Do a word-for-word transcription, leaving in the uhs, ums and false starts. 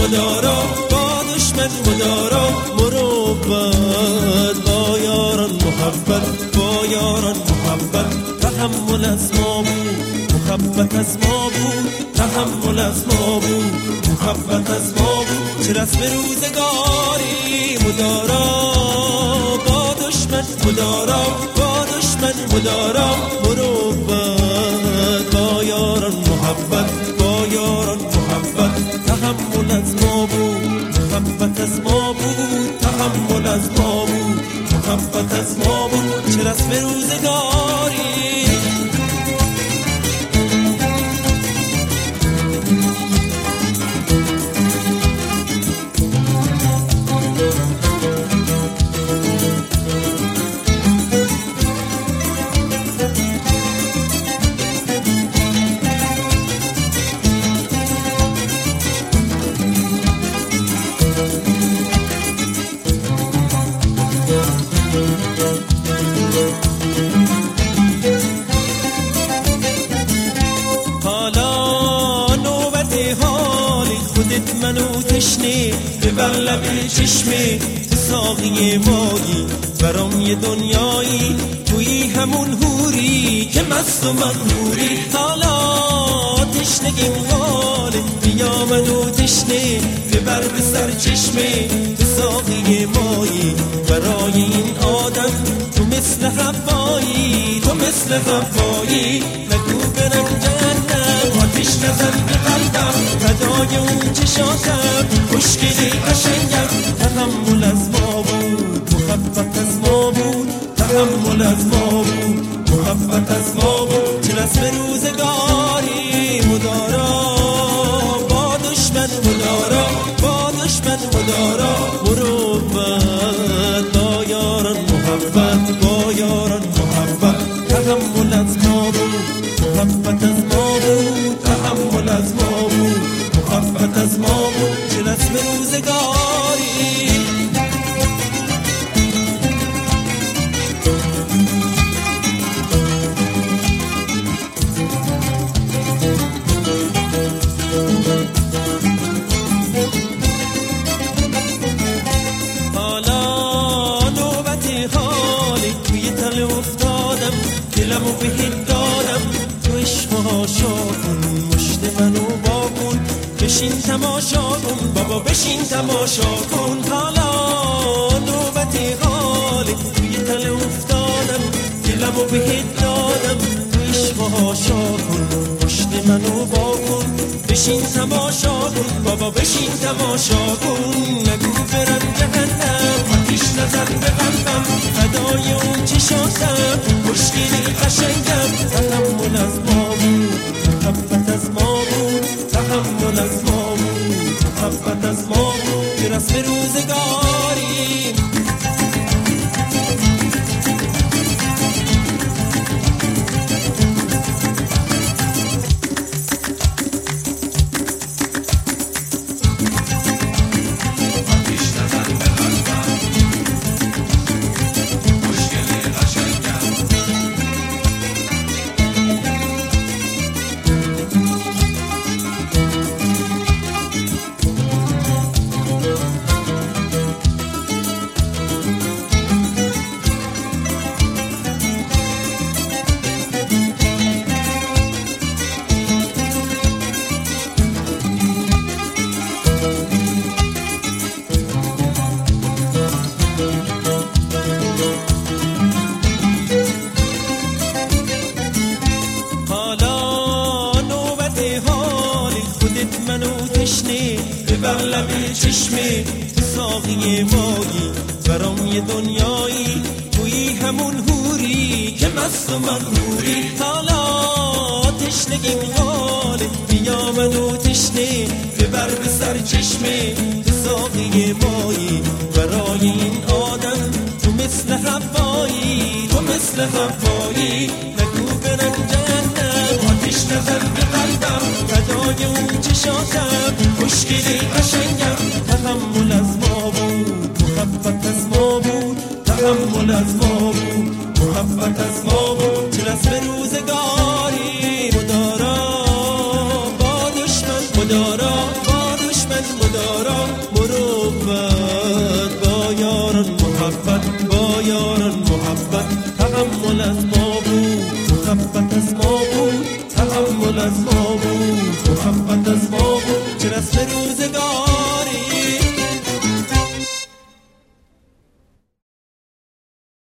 مدارا، با دشمن مدارا، مروت با یاران محبت، با یاران محبت. تحمل از ما بود، محبت از ما بود، تحمل از ما بود، محبت از ما بود. چه رسم روزگاری مدارا، با دشمن مدارا، با دشمن مدارا، مروت با یاران محبت، با یاران محبت. تحمل از ما بود، محبت از ما بود، تحمل از ما بود، محبت از ما بود. چه رسم روزگاری منو تشنه ببر لب چشمه، تو ساقی مایی برام یه دنیایی، توی همون هوری که مست و مغروری. حالا تشنگیم حاله، بیا منو تشنه ببر به سر چشمه، تو ساقی مایی برای این آدم، تو مثل حوایی، تو مثل حوایی. نگو برم جهنم، آتش نزن به قلبم، فدای اون چشاتم، خوشگلی قشنگم. تحمل از ما بود، محبت از ما بود، تحمل از ما بود، محبت از ما بود. چه رسم روزگاری مدارا، با دشمن مدارا، با دشمن مدارا، مروت با یاران محبت، با یاران محبت. تحمل از ما بود، محبت از ما بود، تحمل از ما بود، محبت از ما بود. چه رسم روزگاری حالا نوبت حالی، توی تله افتادم، دلمو بهت دادم، تو عشق هاشا کن، مشت منو با کن، بشین تماشا کن بابا، بشین تماشا کن. حالا نوبت حالی، توی تله افتادم، دلمو بهت دادم، تو عشق هاشا کن، مشت منو با کن، بشین تماشا کن بابا، بشین تماشا کن. نگو برم جهنم، آتیش نزن به قلبم، فدای اون چشاتم، خوشگلی قشنگم. تحمل از ما بود، محبت از ما بود، تحمل از ما بود، محبت از ما بود. که رسم روزگاری منو تشنه ببر لب چشمه، تو ساقی مایی برام یه دنیایی، توی همون هوری که مست و مغروری. حالا تشنگیم حاله، بیا منو تشنه ببر به سر چشمه، تو ساقی مایی برای این آدم، تو مثل حوایی، تو مثل حوایی. نگو برم جهنم، آتش نزن به قلبم، فدای اون چشاتم، خوشگلی قشنگم. تحمل از ما بود، محبت از ما بود، تحمل از ما بود، محبت از ما بود. چه رسم روزگاری مدارا، با دشمن مدارا، با دشمن مدارا. محبت با یاران محبت تحمل از ما بود محبت از ما بود تحمل از ما بود محبت از ما بود چه رسم روزگار